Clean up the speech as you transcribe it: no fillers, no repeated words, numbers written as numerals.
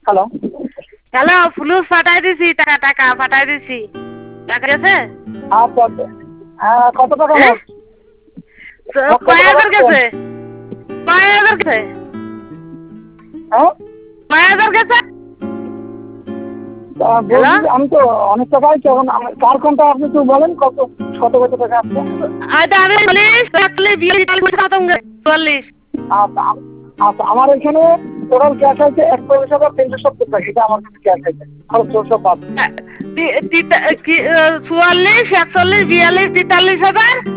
Hello. Hello, ফুলুস পাঠাই দিছি, টাকা টাকা পাঠাই দিছি। টাকা গেছে? আচ্ছা আচ্ছা। কত টাকা হ্যাঁ? মোট? মোট কত কয় টাকা হাজার দিচ্ছেন? গেছে? কয় হাজার গেছে? হ্যাঁ? কয় হাজার গেছে? হ্যালো? বলছি আমি তো অনেক টাকাই তো এখন কার কোনটা আপনি একটু বলেন কত টাকা আসছে? আচ্ছা, আমি 40, 40, 42 খতম করে 44। আচ্ছা আচ্ছা, আমার এখানে টোটাল ক্যাশ আছে 41,370 টাকা। এটা আমার কাছে ক্যাশ আছে, খরচ সব বাদ। 44, 46, 42, 43 হাজার